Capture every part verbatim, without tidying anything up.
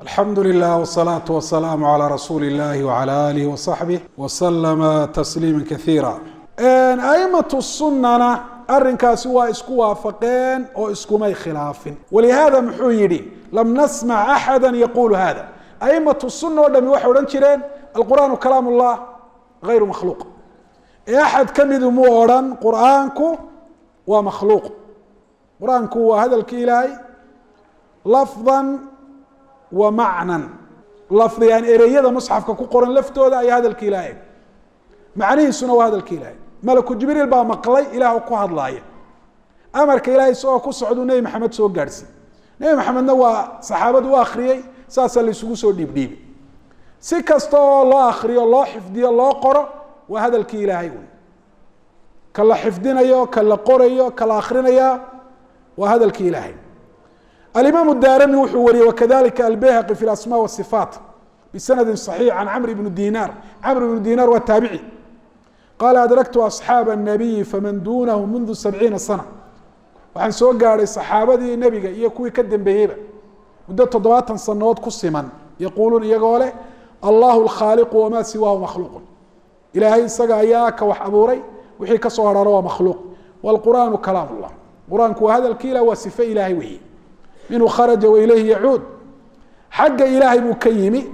الحمد لله والصلاة والسلام على رسول الله وعلى آله وصحبه وسلم تسليما كثيرا. أئمة السنة أرنكاس waa isku waafaqeen oo iskumay khilaafin. ولهذا muxuu yidhi لم نسمع أحدا يقول هذا. أئمة السنة oo dhami waxay odhan jireen القرآن كلام الله غير مخلوق. أحد كمidu muu odhan qur'aanku waa مخلوق. qur'aanku waa hadalka Ilaahay لفظا ومعنى لفظ يعني ereyada مصحفka ku qoran laftooda ay hadalka Ilaahay macnihiisuna waa hadalka Ilaahay malaku jibriil baa maqlay Ilaahay ku hadlaaya amarka Ilaahay soo ku socdo Nabi Maxamed soo gaarsi Nabi Maxamedna waa saxaabadu u akhriyay saas la isugu soo dhiibdhiib si kasto loo akhriyo loo xifdiyo loo qoro waa hadalka Ilaahay kala xifdinayo kala qorayo kala akhrinayo waa hadalka Ilaahay. الإمام الدارمي وحو وري وكذلك البيهقي في الأسماء والصفات بسند صحيح عن عمرو بن دينار. عمرو بن دينار والتابعي قال أدركت أصحاب النبي فمن دونه منذ سبعين سنة وعن سوى قال الصحابة دي النبي يكوي كدن بهيبة مدة تضوات سنوات قسما يقولون يقول الله الخالق وما سواه مخلوق إلهي سقى إياك وحبوري وحي كسوهر روى مخلوق والقرآن كلام الله قرآن هذا الكيلة وصفة إلهي وهي منه خرج وإليه يعود حق إلهي مكيمي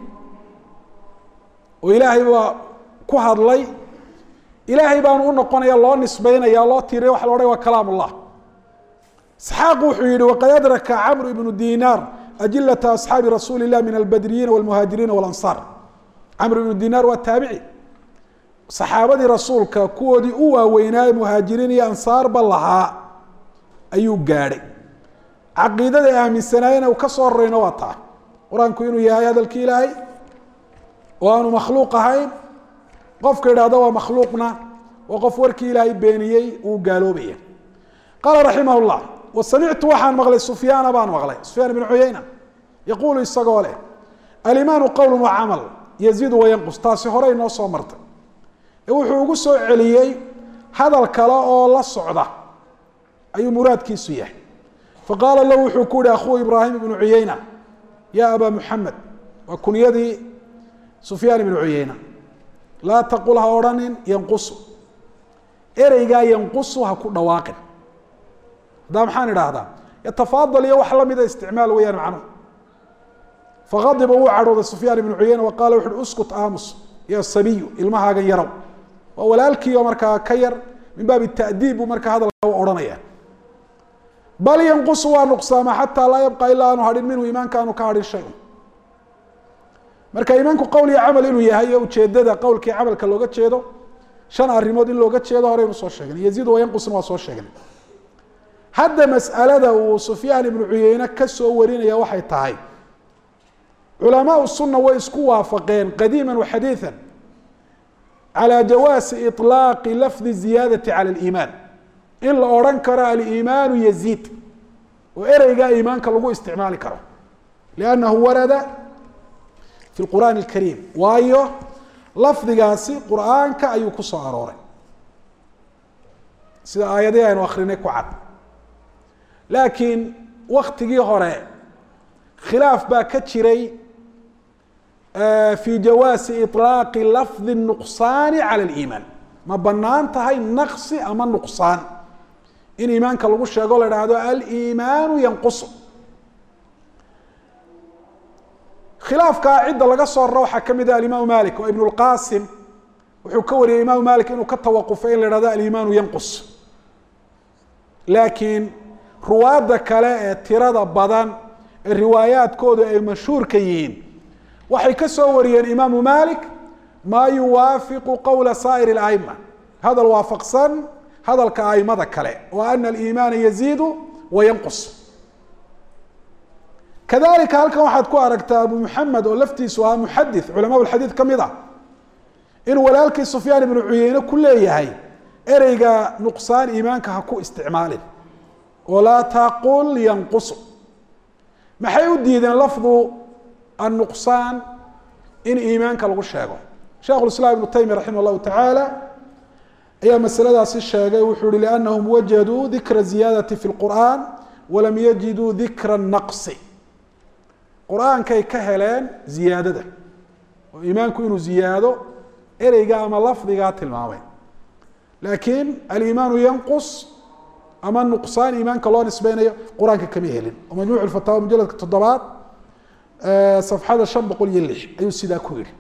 وإلهي كهر لي إلهي بان نقول يا الله نسبين يا الله تيري وحلوري وكلام الله اسحاق وحيد وقد أدرك عمرو بن دينار أجلة أصحاب رسول الله من البدريين والمهاجرين والأنصار. عمرو بن دينار والتابعي صحابة رسولك كودي أوا ويناي مهاجرين يا أنصار بالله أيوب قاري caqiidada ay aaminsanaayeen oo ka soo reeyno wata quraanku inuu yahay hadalkii Ilaahay oo aanu makhluuq ahayn qofka yiraahdo waa makhluuqna oo qof warkii Ilaahay beeniyay uu gaaloobay qala rahimahullah wa sami'tu waxaan maqlay Sufyaan baan maqlay Sufyaan ibn Uyayna yaqulu isagoo al-iimaan qawlun wa amal yazid wa yanqus taasi hore inoo soo martay ee wuxuu ugu soo celiyay hadal kale oo la socda ayuu muraadkiisu yahay. فقال له حكود أخوه إبراهيم بن عيينة يا أبا محمد وكن يدي سفيان بن عيينة لا تقولها أوران ينقص إريقا ينقصها كل واقع دام حان هذا يتفاضل يوحل من استعمال ويان عنه فغضب هو عروض سفيان بن عيينة وقال وحد أسكت آمس يا الصبي المها يروا وولالك يومركا كير من باب التأديب ومركا هذا أورانيا بل ينقص ونقصان حتى لا يبقى إلا أنه هذين منه إيمان كانوا كهذا الشيء. مركا إيمانك قولي عمل إنه يهيئ وتشدد قولك عمل كلوجة تشدده شان الرماد اللوجة تشدده هري مصور شيء يزيد وينقص مصور شيء. هذا مسألة ده وسفيان بن عيينة كسورين يا وحي تعي. علماء السنة ويسكوا فقين قديما وحديثا على جواز إطلاق لفظ الزيادة على الإيمان. إن الأوران كرا الإيمان يزيد وإرجع إيمان كلجو استعمال كرا لأنه ورد في القرآن الكريم وأيه لفظ جاسي قرآن كأيو كسر عروري سيدا آية دي أنا آخرينك وعد لكن وقت جي هراء خلاف باكتشري في جواز إطلاق لفظ النقصان على الإيمان ما بنانت هاي نقص أما النقصان إن إيمانك لغو شيغو لهذا الإيمان ينقص خلاف قاعدة لغا سو روحا كميدا الإمام مالك وابن القاسم وحو كوري الإمام مالك إنه كتوقفين لهذا الإيمان ينقص لكن رواد كلا تيرادا بدن الروايات كود اي مشهور كيين waxay ka soo wariyeen Imam Malik ما يوافق قول سائر الأئمة هذا الوافقسن هذا الكائمة كله وأن الإيمان يزيد وينقص كذلك هل كان واحد كوارك أبو محمد ولفتي سواء محدث علماء الحديث كم يضع إن ولالك سفيان بن عيينة كله هي إرجع نقصان إيمانك هكو استعماله ولا تقول ينقص ما حيودي إذا لفظ النقصان إن إيمانك لغو شيغو شيخ الإسلام ابن تيمية رحمه الله تعالى هي مسألة الشيخ وحول لأنهم وجدوا ذكر الزيادة في القرآن ولم يجدوا ذكر النقص qur-aankay ka heleen ziyaadada oo iimaanku inuu ziyaado ereyga ama lafdigaa tilmaamay laakiin aliimaanu yanqus ama nuqsaan iimaanka loo nisbeynayo qur-aanka kama helin oo majmuuc alfataawa mujaladka toddobaad safxada shan boqol iyo lix ayuu sidaa ku yidhi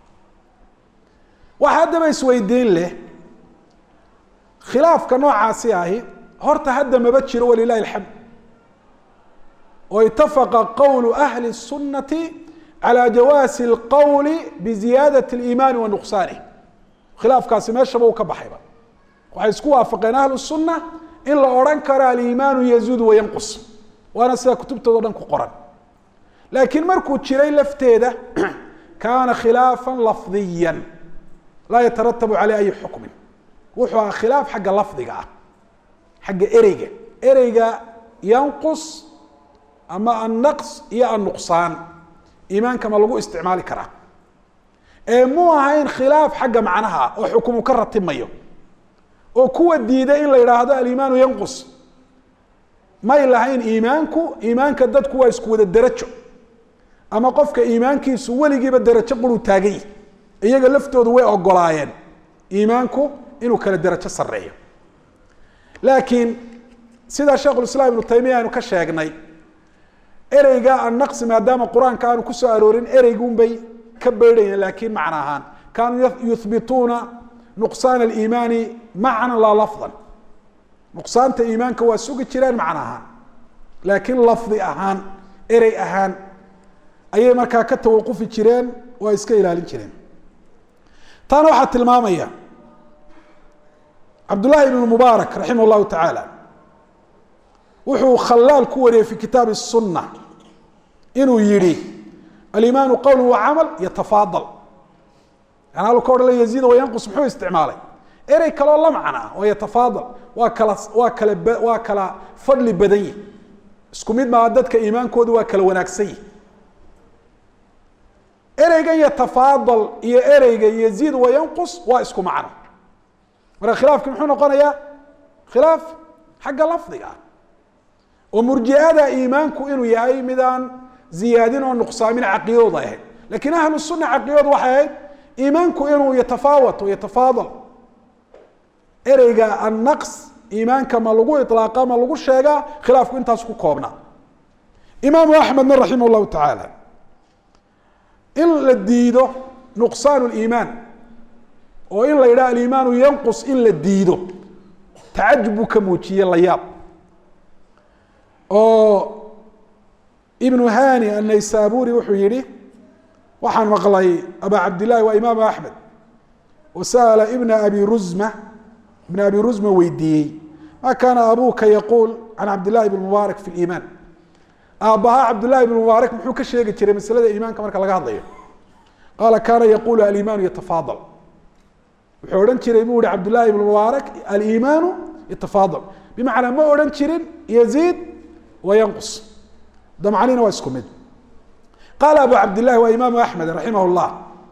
waxa haddaba isweydiin leh khilaafka noocaasi ahi horta hadda maba jiro walilahi alxamd oo itafaqa qowlu ahli الsunati calى jawaasi اlqowli biziyaadaة اliimaani wa nuqsanih khilaafkaasi meeshaba uu ka baxayba waxay isku waafaqeen ahlu الsuna in la odhan karo aliimaanu yazuudu wayanqus waana sida kutubtooda o dhan ku qoran laakiin markuu jiray lafteeda kaana khilaafa lafdiya laa yataratabu caleyh ay xukmin wuxuu aha khilaaf xagga lafdiga ah xagga ereyga ereyga yanqus ama annaqs iyo annuqsaan iimaanka ma lagu isticmaali karaa ee muu ahayn khilaaf xagga macnaha oo xukumu ka ratimayo oo kuwa diida in la yidhaahdo aliimaanu yanqus may lahayn iimaanku iimaanka dadku waa isku wada derajo ama qofka iimaankiisu weligiiba derajo quruu taagay iyaga laftoodu way ogolaayeen iimaanku inuu kala derajo sareeyo laakiin sida sheekh ulislaam ibnu taymiya aynu ka sheegnay ereyga annaqsi maadaama qur-aanka aanu kusoo aroorin ereygun bay ka beydhayeen laakiin macno ahaan kaanuu yuhbituuna nuqsaan aliimaani macnan laa lafdan nuqsaanta iimaanka waa sugi jireen macno ahaan laakiin lafdi ahaan erey ahaan ayay markaa ka tawaqufi jireen oo ay iska ilaalin jireen taana waxaa tilmaamaya cabdullahi ibn mubaarak raximah اllahu tacaala wuxuu khalaal ku wariyey fi kitaabi الsuna inuu yihi aliimaanu qowl wa camal yatafaadal yani halka odhan la yaziid wayanqus muxuu isticmaalay erey kaloo la macna ah oo yatafaadal waa kala waa kala waa kala fadli badan yihi isku mid maa dadka iimaankoodu waa kala wanaagsan yihi ereygan yatafaadal iyo ereyga yaziid wayanqus waa isku macno marka khilaafki muxuu noqonayaa khilaaf xagga lafdiga ah oo murjiada iimaanku inuu yahay midaan ziyaadin oo nuqsaamin caqiidadooda ahayd lakiin ahlu sunna caqiidadu waxay ahayd iimaanku inuu yatafaawat o yatafaadal ereyga annaqs iimaanka ma lagu iطlaaqa ma lagu sheegaa khilaafku intaas ku koobnaa imaamu axmedna raximah llahu tacaala in la diido nuqsaan liimaan oo in la yidhaha aliimaanu yanqus in la diido tacajub buu ka muujiye la yaab oo ibnu hani annaysaburi wuxuu yihi waxaan maqlay aba cabdillahi waa imaamu axmed wasa'ala ibna abi ruzma ibna abi ruzma weydiiyey ma kaana abuka yaquul can cabdillahi ibn mubaarak fi liimaan aabbaha cabdullahi ibn mubaarak muxuu ka sheegi jiray masalada iimaanka marka laga hadlayo qaala kaana yaqulu aliimaanu yatafaadal wuxuu odhan jiray buu ihi cabdullahi ibn mubaarak aliimaanu yatafaadal bimacnaa ma odhan jirin yaziid wayanqus damcanina waa isku mid qaala abu cabdillahi waa imaamu axmed raximah llah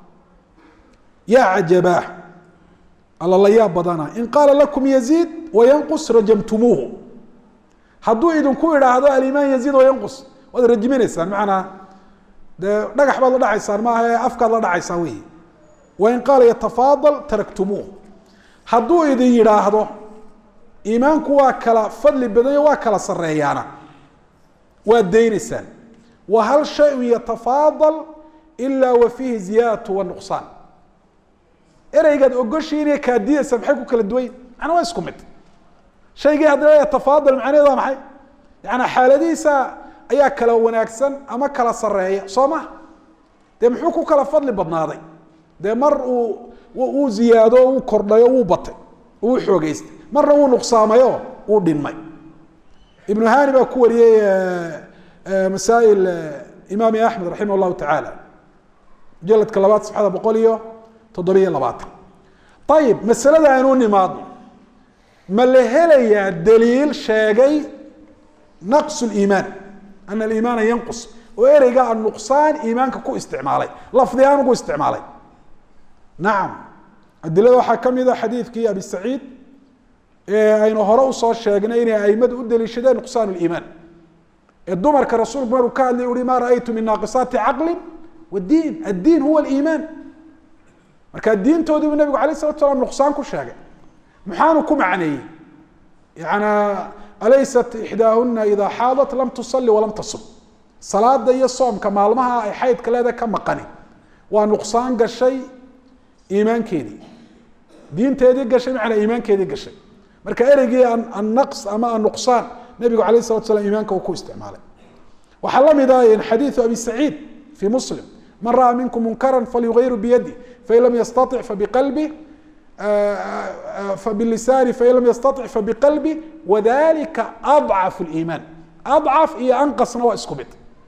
yaa cajabaa alla la yaab badana in qaala lakum yaziid wayanqus rajamtumuuhu hadduu idinku idhaahdo aliimaan yaziid wayanqus waad rajiminaysaan macanaa dee dhagax baad la dhacaysaan maaha ee afkaad la dhacaysaan wey wain qaala yatafaadal taraktumuuh hadduu idin yidhaahdo iimaanku waa kala fadli badanyo waa kala sareeyaana waad daynaysaan wa hal shayun yatafaadal ilaa wa fiihi ziyaadatu wanuqsaan ereygaad ogoshiinaya kaadidaysa maxay ku kala duwan macnaa waa isku mid shaygii haddii yatafaadal macnaheed waa maxay yaani xaaladihiisa ayaa kala wanaagsan ama kala sareeya soo ma dee muxuu ku kala fadli badnaaday dee mar uu uu ziyaado uu kordhayo uu batay uu xoogeystay marna uu nuqsaamayo uu dhinmay ibnu hani baa ku wariyey masaa'il imaam axmed raximah llahu tacaala mujaladka labaad safxada boqol iyo toddobiyo labaatan ayib masalada aynu nimaadno ma la helayaa daliil sheegay naqsu liimaan ana aliimaana yanqus oo ereyga annuqsaan iimaanka ku isticmaalay lafdi ahaan ugu isticmaalay nacam adilada waxaa ka mid a xadiidkii abi saciid ee aynu hore usoo sheegnay inay aimadu u daliishadeen nuqsaan liimaan الدمر كرسول مرو كان يقول ما رأيت من ناقصات عقل والدين الدين هو الإيمان marka diintoodu nabigu kaleey sallallahu alayhi wasallam nuqsaan ku sheegay maxaanu ku macneeyay yaana alaysat ihdahunna idha hadat lam tusalli wa lam tasum salaada iyo soomka maalmaha ay xaydka leedahay ka maqani waa nuqsaan gashay iimaankeedii diinteedii gashay macna iimaankeedii gashay marka ereyga an naqs ama an nuqsaan nabigu kaleey sallallahu alayhi wasallam iimaanka uu ku isticmaalay waxa la mid ah in xadiis abi sa'id fi muslim من رأى منكم منكرا فليغير بيده فإن لم يستطع فبقلبه فباللسان فإن لم يستطع فبقلبه وذلك أضعف الإيمان أضعف هي أنقص نوع اسكبت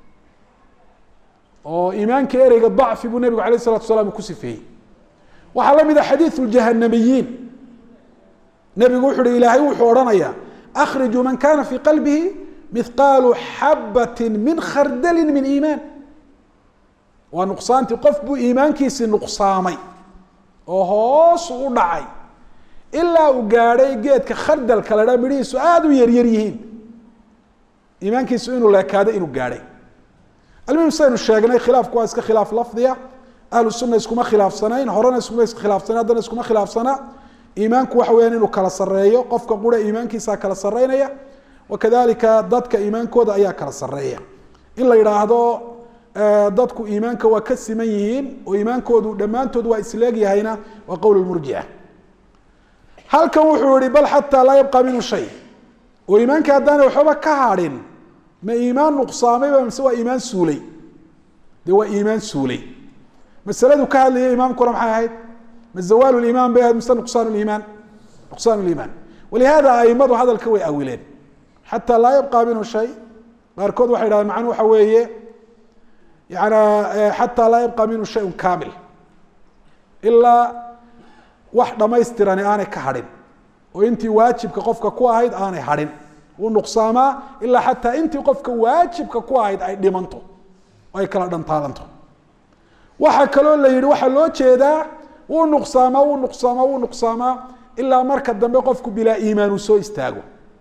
وإيمان كيري قد ضعف ابو النبي عليه الصلاة والسلام كسي فيه وحلم إذا حديث الجهنميين نبي يقول إلهي وحورنا أخرجوا من كان في قلبه مثقال حبة من خردل من إيمان ونقصان تقف بو إيمان كيس نقصامي وهوس ودعي إلا وقاري جيد كخردل كلا مريس وآدو يريريهين إيمان كيس إنه لا كاد إنه قاري المهم سينو الشاقناي خلاف كواس كخلاف لفظية أهل السنة يسكما خلاف سنين هورانا يسكما خلاف سنة دانا يسكما خلاف سنة إيمانك وحوين إنه كلا سرية قفك قولة إيمان كيسا كلا سرية وكذلك ضدك إيمان كودا أيا كلا سرية إلا يراهدو dadku iimaanka waa ka siman yihiin oo iimaankoodu dhamaantood waa isleeg yahayna waa qowl murji'a halkan wuxuu yiri bal hatta la yabqa min shay oo iimaanka hadana waxba ka harin ma iimaan nuqsaamay ba mise waa iimaan suulay de waa iimaan suulay masaladu ka hadlaya iimaamkuna maxay ahayd ma zawalu iimaan bay mise nuqsaan iimaan nuqsaan iimaan ولهذا أئمة هذا الكوي أولين حتى لا يبقى منه شيء قاركود واحد معناه حويه يعني حتى لا يبقى منه شيء كامل إلا واحدة ما يستراني أنا كهرين وأنت واجب كقفك كواهيد أنا هرين ونقصاما إلا حتى أنت قفك واجب كواهيد أي دمنتو أي كلا دم طالنتو وحكلوا اللي يروح اللو كذا ونقصاما ونقصاما ونقصاما إلا مركز دم قفك بلا إيمان وسو استاجو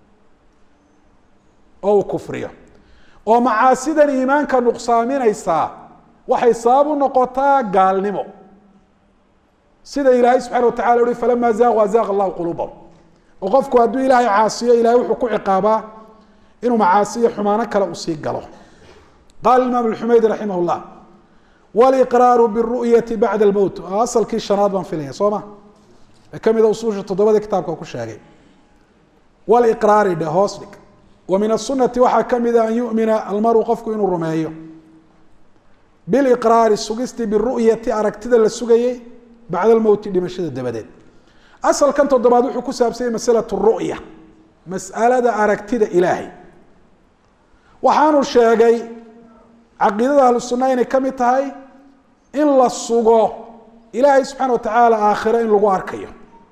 أو كفرية ومعاصد الإيمان كنقصامين إيسا وحساب نقطة قال نمو سيد إلهي سبحانه وتعالى يقول فلما زاغ وزاغ الله قلوبهم وقفكوا أدو إلهي عاصية إلهي وحكو عقابة إنه معاصية حمانك لأصيق قاله قال الإمام الحميدي رحمه الله والإقرار بالرؤية بعد الموت أصل كي الشناط من فيليه صوما كم إذا أصول التضوى كتابك وكل شيء والإقرار ده هوسلك ومن السنة وحكم إذا أن يؤمن المرء قفك إنه الرمائي بالإقرار السجست بالرؤية أركتد للسجية بعد الموت لمشهد الدبدين أصل كنت الضبادو حكو سابسي مسألة الرؤية مسألة دا أركتد إلهي وحانو الشاقي عقيدة أهل السنة إن كم تهي إلا السجو إلهي سبحانه وتعالى آخرة إن لغو أركيه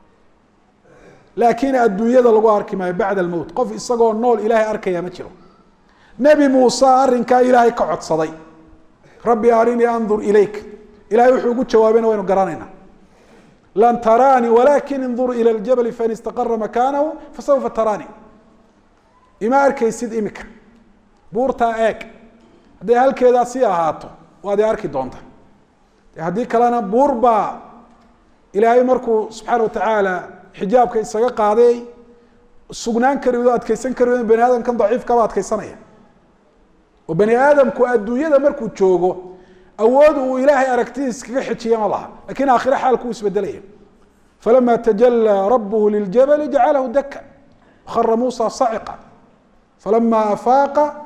لكن الدنيا ده لغو أركي ما بعد الموت قف إساقو النول إلهي أركيه متشرو نبي موسى أرنكا إلهي كعد صدي ربي أريني أنظر إليك إلهي وحوقود جوابنا وينو قرانينا لن تراني ولكن انظر إلى الجبل فإن استقر مكانه فسوف تراني إما أركي سيد إمك بورتا إيك هذه هالكيدا سيا هاتو وهذه أركي دونتا هذه كلانا بوربا إلهي مركو سبحانه وتعالى حجابك إساقا قاضي السجنان كريدو أدكيسان كريدو بني آدم كان ضعيف كبا أدكيسانيا وبني آدم كو أدو يدا مركو تشوغو أوده إلهي أركتيس كحتي يا الله لكن آخر حال كوس بدليه فلما تجلى ربه للجبل جعله دكا خر موسى صعقا فلما أفاق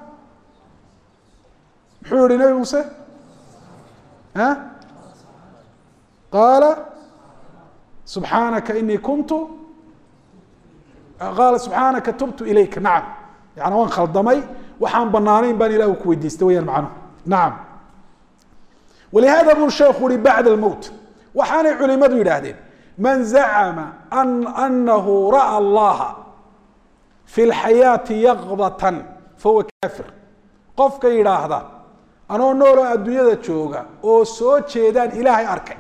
حور نبي موسى ها قال سبحانك إني كنت قال سبحانك تبت إليك نعم يعني وان خلضمي وحان بنانين بني له كويدي استويا معنا نعم ولهذا ابن الشيخ بعد الموت وحان علماء يراهدين من زعم أن أنه رأى الله في الحياة يغضة فهو كافر قف كيراهدا أنا نورا الدنيا تشوغا أو سو تشيدان إلهي أركي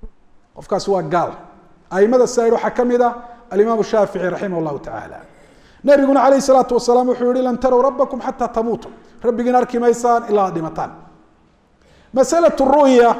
قف كاسوا قال أي ماذا السائر حكم إذا الإمام الشافعي رحمه الله تعالى nabiguna calayhi salaatu wasalaam wuxuu yihi lan tarow rabbakum xataa tamuutu rabbigiina arki maysaan ilaa ad dhimataan. masalatu ru'ya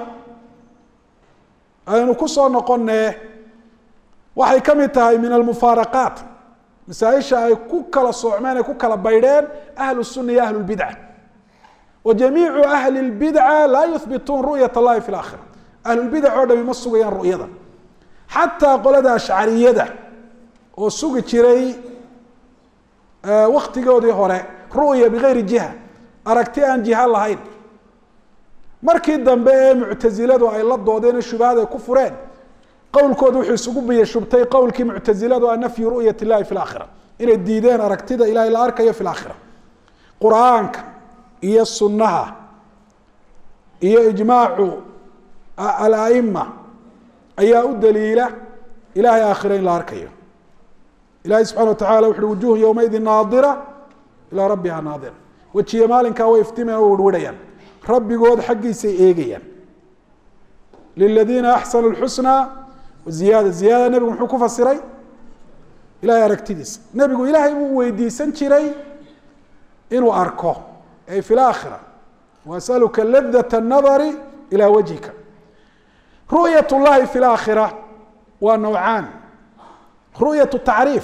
aynu ku soo noqonee waxay ka mid tahay min almufaaraqaat masaaisha ay ku kala soocmeen ay ku kala baydheen ahlu sunna iyo ahlu lbidca. wa jamiicu ahli lbidca laa yuhbituun ru'yat allahi fi laakhira. ahlulbidac oo dhami ma sugayaan ru'yada. xataa qolada ashcariyada oo sugi jiray waktigoodii hore ru'ya bigayri jiha, aragti aan jiha lahayn, markii dambe ee muctasiladu ay la doodeen shubahada ay ku fureen, qowlkooda wuxuu isugu biya shubtay qowlkii muctasiladu a nafyi ru'yat illahi fi laakhira, inay diideen aragtida ilahay la arkayo fi laakhira. qur-aanka iyo sunnaha iyo ijmaacu alaima ayaa u daliila ilahay aakhira in la arkayo. ilahay subxana watacala wuxu uhi wujuhu yowmaidin naadira ilaa rabbiha naadira. wejiye maalinkaa way iftimayan o werwerhayaan, rabbigood xaggiisay eegayaan. liladiina axsanu lxusna waziyaada. ziyaada nebigu muxuu ku fasiray? ilahay aragtidiisa. nebigu ilaahay buu weydiisan jiray inuu arko, ay fi laakhira. wasaluka ladat الnadari ilaa wajhika. ru'yat llahi fi laakhira waa nawcaan. ru'yat tacriif,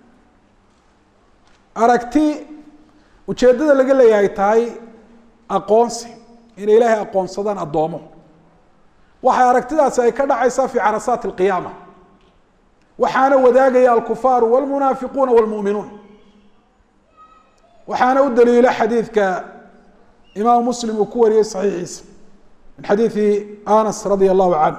aragti ujeedada laga leeyahay tahay aqoonsi, inay ilaahay aqoonsadaan addoomo. waxay aragtidaasi ay ka dhacaysaa fi carasaat اlqiyaama, waxaana wadaagaya alkufaaru wاlmunaafiquuna wاlmu'minuun. waxaana u daliila xadiidka imaam muslim uu ku wariyey saxiixiisa min xadiidi anas radia allahu canh.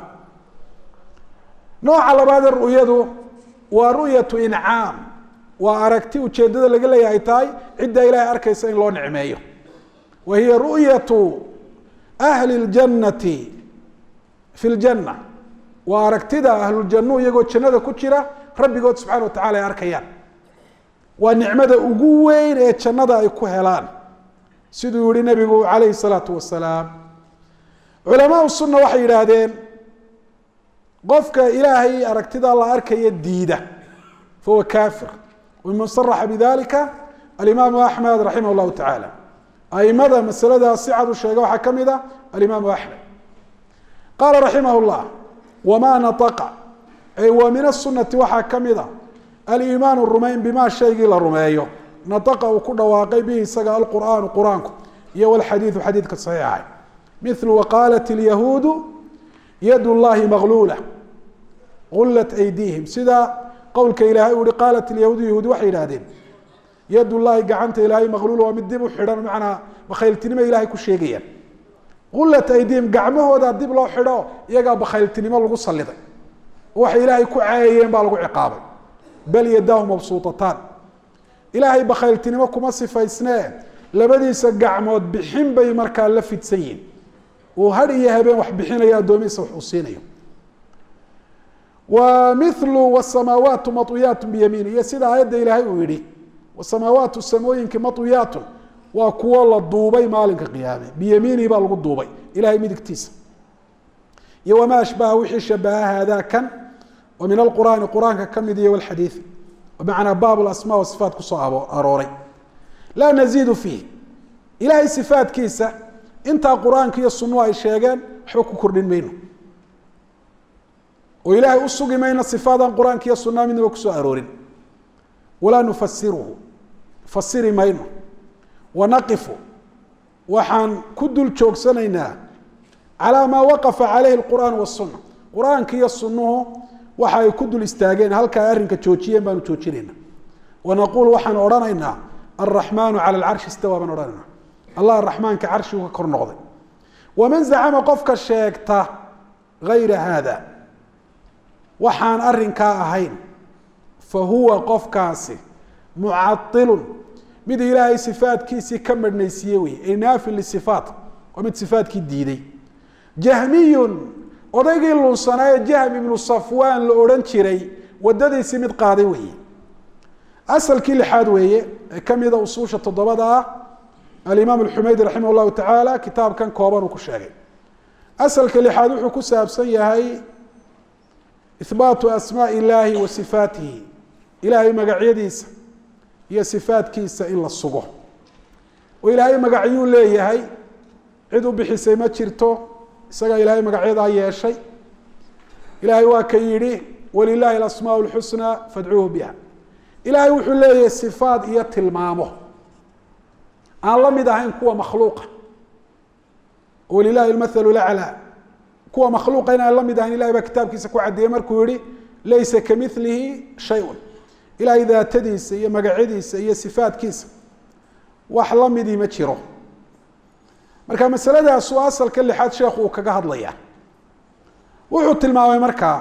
nooca labaad ee ru'yadu waa ru'yatu incaam, waa aragti ujeedada laga leeyahay tahay ciddaa ilahay arkaysa in loo nicmeeyo. wa hiya ru'yatu ahli اljannati fi ljanna, waa aragtida ahluljannu iyagoo jannada ku jira rabbigood subxana watacala ay arkayaan. waa nicmada ugu weyn ee jannada ay ku helaan, siduu yihi nabigu calayhi salaatu wasalaam. culamaau sunna waxay yidhaahdeen qofka ilaahay aragtida la arkaya diida fahuwa kafir. waman saraxa bidalika alimaamu axmed raximah llahu tacaala. aimada masaladaas si cad u sheega waxaa ka mid a alimaamu axmed. qaala raximah llah wamaa nataqa, ay wa min asunati waxaa ka mid a aliimaanu rumayn bimaa shaygii la rumeeyo nataqa uu ku dhawaaqay bihi isaga alqur'aanu qur-aanku iyo walxadiidu xadiidka saxiixahay. milu waqaalat ilyahuudu yad llahi magluula gullat aydiihim, sida qowlka ilaahay uu hi qaalat ilyahuudu yahuudi waxay yidhahdeen yad llahi gacanta ilaahay magluula waa mid dib u xidhan, macnaa bakhayltinimo ilahay ku sheegayaan. gullat aydiihim gacmahoodaa dib loo xidho, iyagaa bakhayltinimo lagu saliday, waxay ilaahay ku caayayeen baa lagu ciqaabay. bal yadaahu mabsuutataan, ilaahay bakhayltinimo kuma sifaysnee labadiisa gacmood bixin bay markaa la fidsan yihin. uu har iyo habeen wax bixinayo addoomihiisa wax uu siinayo. wa milu wasamaawaatu matwiyaatu biyamiini, iyo sida aayadda ilaahay uu yihi wasamaawaatu samooyinki matwiyaatun waa kuwo la duubay maalinka qiyaame, biyamiinihi baa lagu duubay ilahay midigtiisa. iyo wamaa ashbaha wixii shabaha haadaa kan oo min alqur'aani qur-aanka ka mid iyo walxadiid, bimacnaa baab lasmaa wa sifaat kusoo arooray. laa naziidu fiih, ilahay sifaatkiisa intaa qur-aanka iyo sunnuhu ay sheegeen waxba ku kordhin mayno, oo ilaahay u sugi mayno sifaadaan qur-aanka iyo sunnaha midnaba kusoo aroorin. walaa nufasiruhu, fasiri mayno. wanaqifu, waxaan ku dul joogsanaynaa calaa maa waqafa calayhi alqur'aan wasunna, qur-aanka iyo sunnuhu waxa ay ku dul istaageen halkaa arrinka joojiyeen baanu joojinayna. wanaquul waxaan odhanaynaa alraxmaanu cala alcarshi istawaa baan odhanaynaa, allah araxmaanka carshigu ka kor noqday. waman zacama qofka sheegta gayra haada, waxaan arrinkaa ahayn, fa huwa qofkaasi mucailun, mid ilaahay sifaatkiisii ka madhnaysiiye wey, ay naafin lisifaat, waa mid sifaatkii diiday. jahmiyun, odaygii lunsanaa ee jahm ibnu safwaan la odhan jiray wadadiisii mid qaaday weeye. asalkii lixaad weeye ee kamida usuusha toddobada ah alimaam alxumaydi raximah llahu tacaala kitaabkan kooban uu ku sheegay. asalka lixaad wuxuu ku saabsan yahay ihbaatu asmaai illaahi wa sifaatihi, ilaahay magacyadiisa iyo sifaadkiisa in la sugo oo ilaahay magacyuu leeyahay cid u bixisay ma jirto isaga ilaahay magacyadaa yeeshay ilaahay waa ka yidhi walilaahi alasmaa lxusnaa fadcuuhu biha ilaahay wuxuu leeyahay sifaad iyo tilmaamo aan la mid ahayn kuwa makhluuqa walilaahi almathalu laclaa kuwa makhluuqa inaan la mid ahayn ilahay baa kitaabkiisa ku caddeeyey markuu yihi laysa kamilihi shayun ilahay daatadiisa iyo magacyadiisa iyo sifaadkiisa wax la midii ma jiro marka masaladaasuu asalka lixaad sheekhu uu kaga hadlaya wuxuu tilmaamay markaa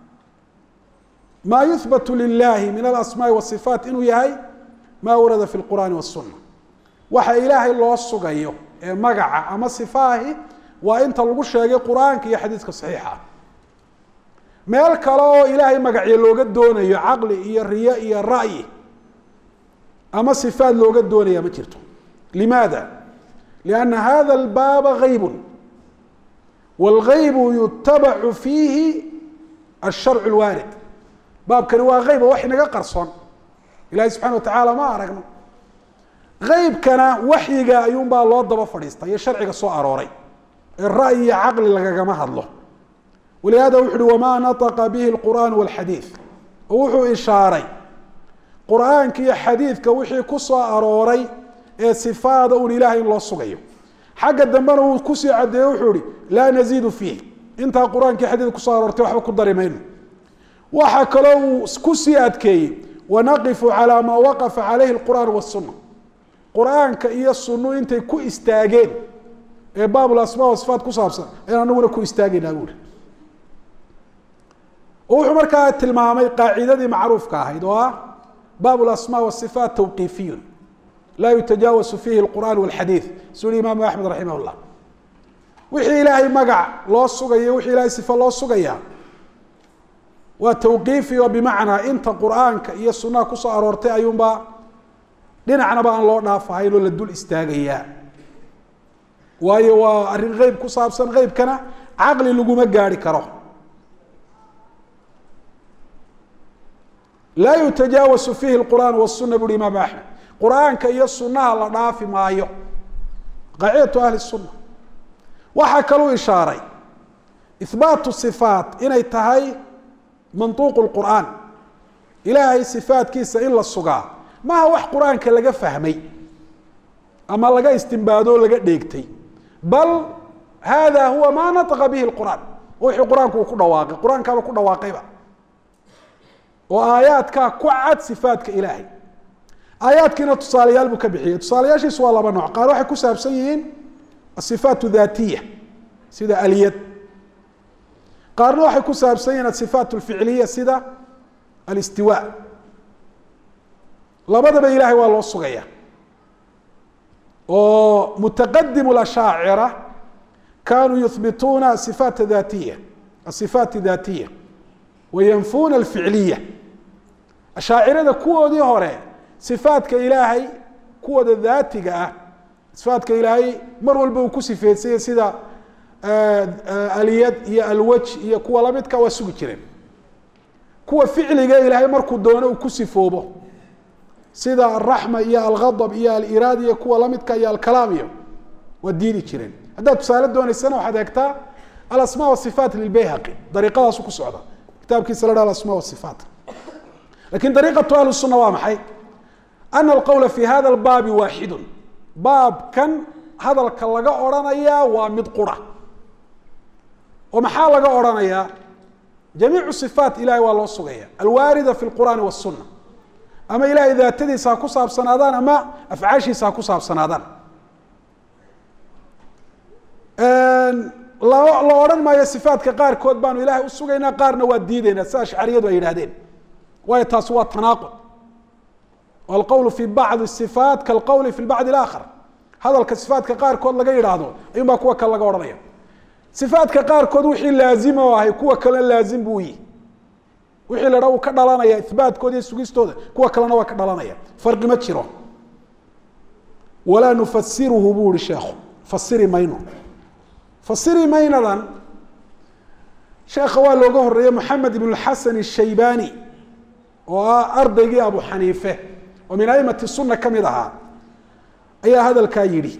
maa yuhbatu lilahi min alasmaaءi wasifaat inuu yahay maa warada fi lqur'aani waالsuna waxa ilaahay loo sugayo ee magaca ama sifaahi waa inta lagu sheegay qur'aanka iyo xadiiska saxiixa meel kale oo ilaahay magacyo looga doonayo caqli iyo riyo iyo ra'yi ama sifaad looga doonaya ma jirto limaada lianna hada albaaba gayb wاlgayb yutabacu fiihi asharcu اlwaarid baabkani waa gayb oo wax inaga qarsoon ilahay subxana watacaala ma aragno gaybkana waxyiga ayuun baa loo daba fadhiista iyo sharciga soo arooray ee ra'yi iyo caqli lagagama hadlo walihada wuxu uhi wamaa naطqa bihi اlqur'an wاlxadiid oo wuxuu ishaaray qur'aanka iyo xadiidka wixii ku soo arooray ee sifaada un ilahay in loo sugayo xagga dambena uu kusii cadeeye wuxuu ihi laa naziidu fiih intaa qur'aanka iyo xadiidka kusoo aroortay waxba ku dari mayno waxa kaloo uu kusii adkeeyey wanaqifu calaa maa waqafa calayhi اlqur'aan waالsuna qur'aanka iyo sunu intay ku istaageen ee baab asmaa wasifaat ku saabsan ayaan anaguna ku istaagaynaa buuri oo wuxuu markaa tilmaamay qaacidadii macruufka ahayd oo ah baab asmaa wasifaat tawqiifiyun laa yutajaawasu fiihi اlqur'aan wاlxadiid suri imaamu axmed raximah llah wixii ilaahay magac loo sugayo wixii ilahay sifa loo sugaya waa tawqiifi oo bimacnaa inta qur'aanka iyo sunaha kusoo aroortay ayuunbaa dhinacnaba aan loo dhaafahayn oo la dul istaagayaa waayo waa arrin geyb ku saabsan geybkana caqli laguma gaari karo laa yutajaawasu fiihi اlqur'aan wالsuna buuhi imaam axmed qur'aanka iyo sunaha la dhaafi maayo qaacidatu ahli الsuna waxaa kaluu ishaaray ihbaatu sifaat inay tahay mantuuq اlqur'aan ilaahay sifaatkiisa in la sugaa maaha wax qur'aanka laga fahmay ama laga istimbaado o laga dheegtay bal hada huwa ma naطqa bihi اlqur'aan wixii qur'aanku uu ku dhawaaqay qur'aankaaba ku dhawaaqayba oo aayaadkaa ku cad sifaatka ilaahay aayaadkiina tusaalayaal buu ka bixiyey tusaalayaashiisu waa laba nooc qaar waxay ku saabsan yihiin asifaat daatiya sida alyad qaarna waxay ku saabsan yihiin asifaat اlficliya sida alistiwa labadaba ilahay waa loo sugaya oo mutaqadim اashaacira kanuu yuhbituuna asifaat datiya asifaat datiya wayanfuna alficliya ashaacirada kuwoodii hore sifaatka ilaahay kuwooda daatiga ah sifaatka ilaahay mar walba uu ku sifeedsanya sida alyad iyo alwaj iyo kuwa lamidka waa sugi jireen kuwa ficliga ilaahay markuu doono uu ku sifoobo sida alraxma iyo algadab iyo aliraada iyo kuwa lamidka iyo alkalaam iyo waa diidi jireen haddaad tusaale dooneysana waxaad eegtaa alasma wasifaat lilbayhaqi dariiqadaasu ku socda kitaabkiisa la dhaha alasma wasifaat lakin dariiqatu ahli sunna waa maxay ana alqowla fi hada albaabi waaxidun baabkan hadalka laga odhanayaa waa mid qura oo maxaa laga odhanayaa jamiicu sifaat ilahay waa loo sugaya alwaarida fi lqur'aani waالsuna ama ilahay daatadiisa ha ku saabsanaadaan ama afcaashiisa ha ku saabsanaadaan la odhan maayo sifaatka qaarkood baanu ilahay usugaynaa qaarna waa diideynaa sida ashcariyadu ay yidhahdeen waayo taasi waa tanaaqud alqowlu fi bacdi sifaat kalqowli fi bacdi اlaakhar hadalka sifaatka qaarkood laga yidhaahdo ayuun baa kuwa kale laga odhanaya sifaatka qaarkood wixii laazim oo ahay kuwa kale laazim buu yihi wixii la dha uu ka dhalanaya ihbaatkooda iyo sugistooda kuwa kalena waa ka dhalanaya farqi ma jiro walaa nufasiruhu buu ihi sheekhu fasiri mayno fasiri maynadan sheekha waa looga horeeyey moxamed ibn xasan الshaybani oo ah ardaygii abu xaniife ومن أئمة السنة كمدها أي هذا الكايري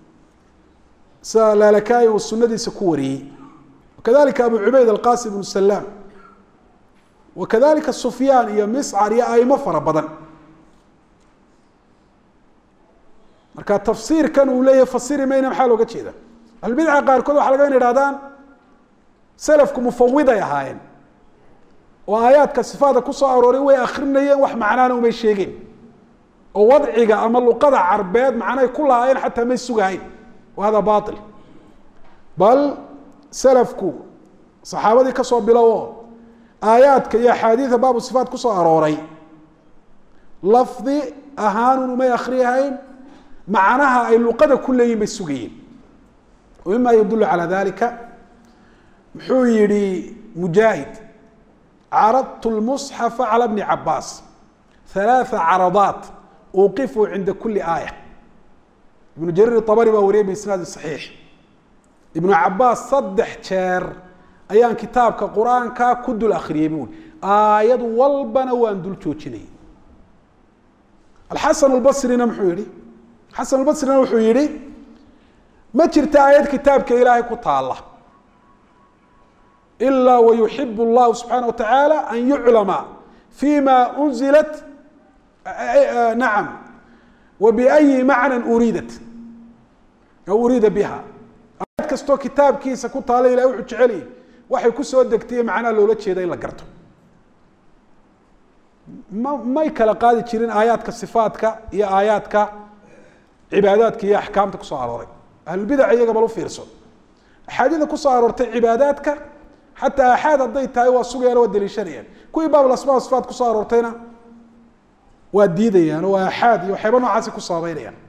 سلالكاي والسنة سكوري، وكذلك أبو عبيد القاسم بن السلام، وكذلك السفيان يا مسعر يا أئمة فربضا. marka tafsiirkan uu leeyahay fasiri mayna maxaa looga jeedaa albidca qaarkood waxa laga yiraahdaa salafku mufawwida yahaayeen oo aayaadka sifaada ku soo arooray way akhrinayeen wax macnaana uma sheegin oo wadciga ama luqada carbeed macnay ku lahaayeen xataa may sugahayn wada baatil bal salafku saxaabadii ka soo bilow aayaadka iyo xadiiska baabu sifaad ku soo arooray lafdi ahaan uma akhriyahayn معناها أي لقطة كلهم بالسجين ومما يدل على ذلك محيري مجاهد عرضت المصحف على ابن عباس ثلاث عرضات أوقفوا عند كل آية. ابن جرير الطبري ووريه بإسناد صحيح. ابن عباس صدح شار أيام كتاب كقرآن ككد الأخريمون آيات والبنا واندل توتشني. الحسن البصري نمحيري حسن البصري وحو يري ما جرت آيات كتابك إلهي كتا الله إلا ويحب الله سبحانه وتعالى أن يعلم فيما أنزلت نعم وبأي معنى أريدت أو أريد بها آيات كستو كتاب كيسا كتا الله إلهي وحو جعلي وحي كسو دكتية معنا لولا تشي دا إلا قرتو ما ما يكلا قادي تشيرين آياتك صفاتك يا آياتك عباداتك هي أحكامك كسو عروري أهل البدع يقبلوا فيرسون حديث كسو عرورتي عباداتك حتى أحد الضيط هاي والسوق يلو الدليل الشرعي كوي باب الأسماء والصفات كسو عرورتينا والديدي يعني وأحد يحبون عاسي كسو عروري يعني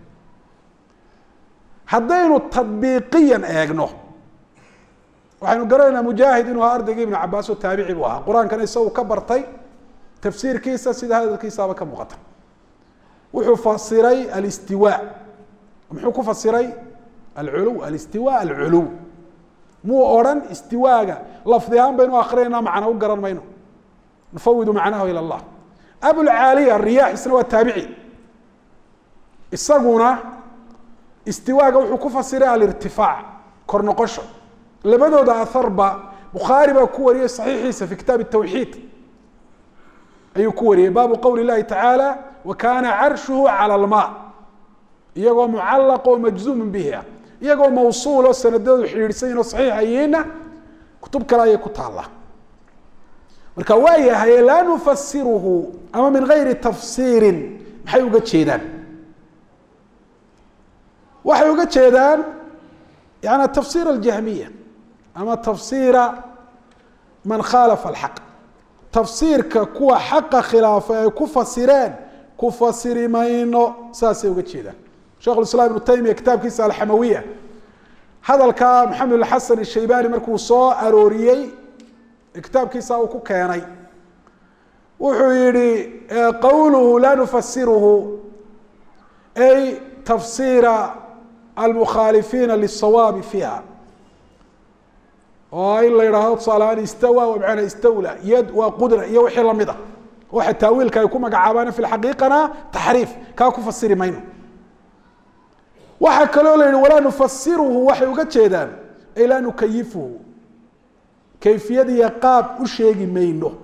حدينه تطبيقيا أجنه وحين قرأنا مجاهد إنه أرض ابن عباس والتابعي بها القرآن كان يسوي كبرتي تفسير كيسة سيد هذا الكيسة بكمغطى وحو فسري الاستواء محو كفسري العلو الاستواء العلو مو أوران استواء لفظيان بينه آخرين معنا وقرن بينه نفوض معناه إلى الله أبو العالية الرياح السنوى التابعي الساقونا استواء وحو كفسري الارتفاع كورنقشو لبدو دا ثربة بخاري كوري صحيح في كتاب التوحيد أي كوري باب قول الله تعالى وكان عرشه على الماء يقول معلق ومجزوم به يقول موصول وسندد حيرسين وصحيح أينا كتب كراية كتالله والكواية هي لا نفسره أما من غير تفسير محيوقة شيدان وحيوقة شيدان يعني تفسير الجهمية أما تفسير من خالف الحق تفسير كوا حق خلافه كفسران كفسر ما إنه ساسي وجهه شيخ الإسلام ابن تيمية كتاب كيسة الحموية هذا الكلام محمد الحسن الشيباني مركو صو أروريي كتاب كيسة وكوكياني وحيري قوله لا نفسره أي تفسير المخالفين للصواب فيها وإلا يراهو صالان استوى وبعنا استولى يد وقدرة يوحي لمضة واحد تأويل كا يكون مقعبانا في الحقيقة تحريف كاكو فسري مينو واحد كالولا ولا نفسره وحي وقد شيدان إلا نكيفه كيفية يقاب وشيغي مينو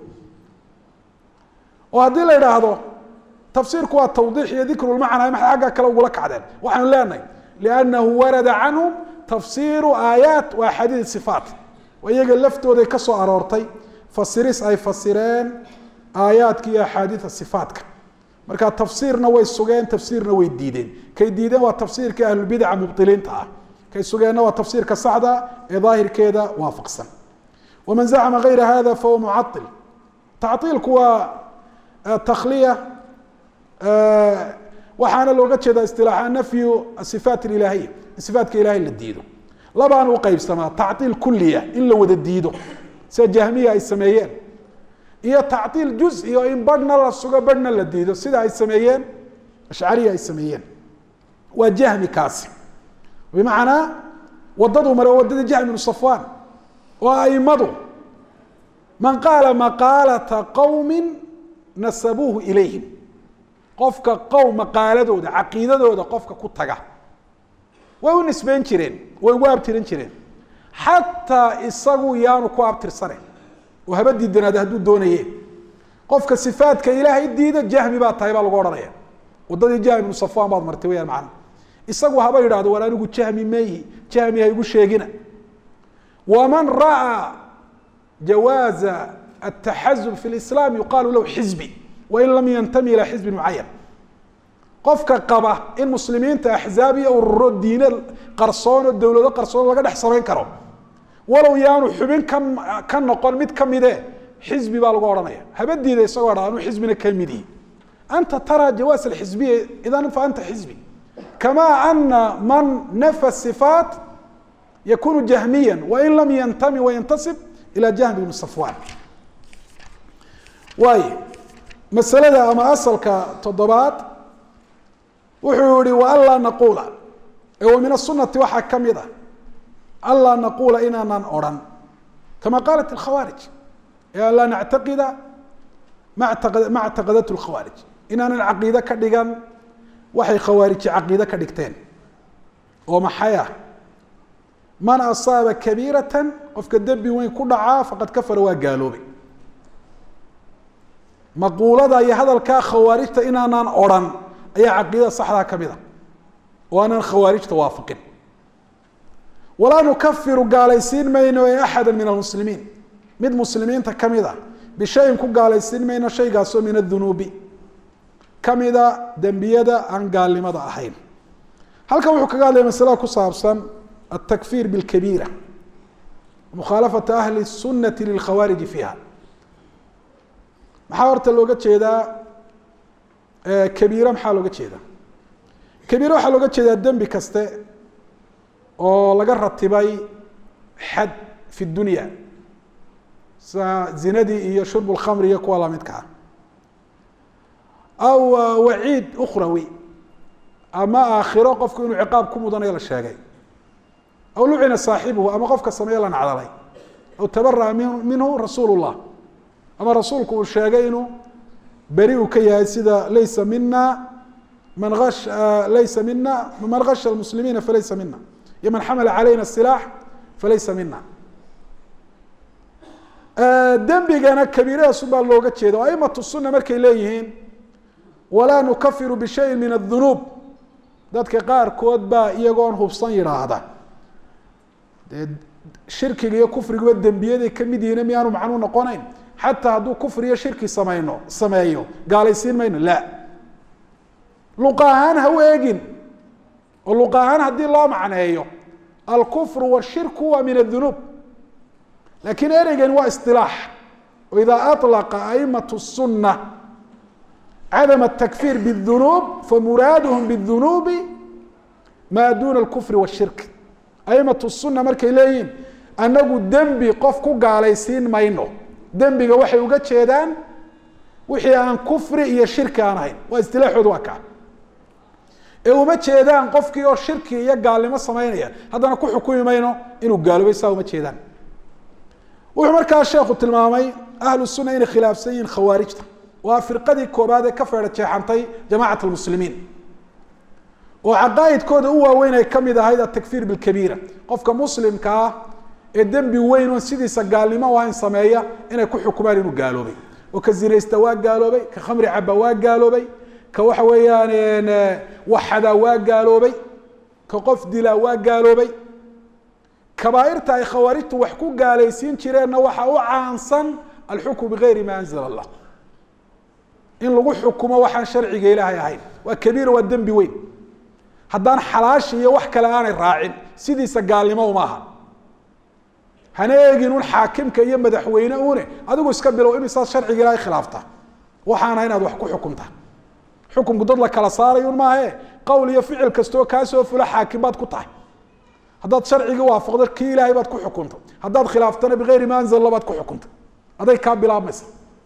وهذا لا يراهو تفسير كوا التوضيح يذكر المعنى ما حاجة كلو لك عدن وحن لاني لأنه ورد عنهم تفسير آيات وأحاديث الصفات ويجي لفتو ذي كسو أرورتي فسريس أي فسرين آيات كي أحاديث الصفات مركا تفسيرنا ويسوغين تفسيرنا ويديدين كي ديدين والتفسير كأهل البدع مبطلين تاع كي سوغينا والتفسير كالصعدة ظاهر كذا وافقسا ومن زعم غير هذا فهو معطل تعطيل كوا التخلية أه وحانا لو قد شذا استلاحا نفي الصفات الإلهية الصفات كإلهية اللي تديدو لبعا وقيب سما تعطيل كلية إلا ودا تديدو سجهمية السميين هي تعطيل جزئي وإن بدنا للسوق بدنا للديدو سيدا السميين أشعرية السميين وجهمي كاسر بمعنى وضدوا مرة ودد جهل من الصفوان وأيمضوا من قال مقالة قوم نسبوه إليهم qofka qowm maqaaladooda caqiidadooda qofka ku taga way u nisbeyn jireen way ugu abtirin jireen xataa isagu yaanu ku abtirsanayn oo haba diidanaada hadduu doonaye qofka sifaadka ilaahay diida jahmi baa tahay baa lagu odhanaya waddadii jahmi ibnu safwaan baad martay wayaan macna isagu haba yidhahdo war anigu jahmi mayhi jahmi ha igu sheegina waman ra'aa jawaaza التحزب في الإسلام يقال له حزبي وإن لم ينتمي إلى حزب معين qofka qaba in muslimiinta axzaabiya ururo diine qarsoon oo dowlado qarsoon laga dhex samayn karo walow yaanu xubin ka ka noqon mid ka mid ah xisbi baa lagu oranaya haba diiday isagoo dhaanu xisbina ka mid yahay anta tara jawaas alxisbiyya idan fa anta xisbi kama anna man nafa sifat yakunu jahmiyan wa in lam yantami wa yantasib ila jahm ibn safwan way masalada ama asalka toddobaad wuxuu yihi wa alla naqula ee min as-sunnati waxa kamida alla naqula inanan oran kama qalat al-khawarij ya la na'taqida ma'taqad ma'taqadat al-khawarij inanan aqeeda ka dhigan waxay khawarij aqeeda ka dhigteen oo maxaya man asaba kabiratan qofka dambi weyn ku dhaca faqad kafara waa gaaloobay maqulada iyo hadalka khawaarijta inanan oran ayaa caqiida saxda kamida oo aanan khawaarijta waafaqin walaa nukaffiru gaalaysiin mayno axada min almuslimiin mid muslimiinta kamida bishayin ku gaalaysiin mayno shaygaasoo min adunuubi kamida dembiyada aan gaalnimada ahayn halkan wuxuu kaga hadlaya masalada ku saabsan altakfiir bilkabiira mukhaalafata ahli sunnati lilkhawaariji fiiha maxaa horta looga jeedaa kabiira maxaa looga jeedaa kabiira waxaa looga jeedaa dembi kaste oo laga ratibay xad fi dunya sa zinadii iyo shurb lkhamri iyo kuwa lamidka ah aw waciid ukhrawi ama aakhiro qofku inuu ciqaab ku mudanayo la sheegay aw lucina saaxibuhu ama qofka sameeye la nacdalay aw tabara'a minhu rasuul llah ama rasuulku uu sheegay inuu beri uu ka yahay sida laysa mina man ash laysa mina man gasha almuslimiina falaysa mina iyo man xamala calayna silaax falaysa mina dembigana kabiiradaas baa looga jeeda o aimatu sunna markay leeyihiin walaa nukafiru bishayin min adunuub dadka qaarkood baa iyagoon hubsan yidhaahda dee shirkiga iyo kufriguba dembiyaday kamid yihiin miyaanu macnuu noqonayn xataa hadduu kufri iyo shirki samayno sameeyo gaalaysiin mayno la luqa ahaan ha u eegin oo luqa ahaan haddii loo macneeyo alkufru washirku waa min adunuub lakin ereygan waa isilaax o idaa aطlaqa aimatu الsuna cadam الtakfir bالdunuub famuraaduhum bالdunuubi maa duna اlkufri wالshirk aimatu الsuna markay leeyihin anagu dembi qof ku gaalaysiin mayno dembiga waxay uga jeedaan wixii aan kufri iyo shirki aan ahayn waa istilaaxoodu waa kaa ee uma jeedaan qofkii oo shirki iyo gaalnimo samaynaya haddana ku xukumi mayno inuu gaaloobay saa uma jeedaan wuxuu markaa sheekhu tilmaamay ahlu sunna inay khilaafsan yihiin khawaarijta waa firqadii koobaad ee ka feedha jeexantay jamacat almuslimiin oo caqaa'idkooda u waaweyn ay kamid ahayd atakfiir bilkabiira qofka muslimka ah ee dembi weyn oon sidiisa gaalnimo ahayn sameeya inay ku xukumaan inuu gaaloobay oo ka zinaysta waa gaaloobay ka khamri caba waa gaaloobay ka waxa weeyaan waxada waa gaaloobay ka qof dilaa waa gaaloobay kabaairta ay khawaarijtu wax ku gaalaysiin jireenna waxa u caansan alxukmu bigayri ma anzala allah in lagu xukumo waxaan sharciga ilaahay ahayn waa kabiira waa dembi weyn haddaan xalaashi iyo wax kale aanay raacin sidiisa gaalnimo uma aha hana eegin un xaakimka iyo madaxweyne une adigu iska bilow imisaad sharciga ilaahay khilaafta waxaana inaad wax ku xukumta xukumku dad la kala saaray un maahe qowl iyo ficil kastoo kaasoo fula xaakim baad ku tahay haddaad sharciga waafaqdo kii ilaahay baad ku xukunta haddaad khilaaftana bigayri ma anzal allah baad ku xukunta aday kaa bilaabmaysa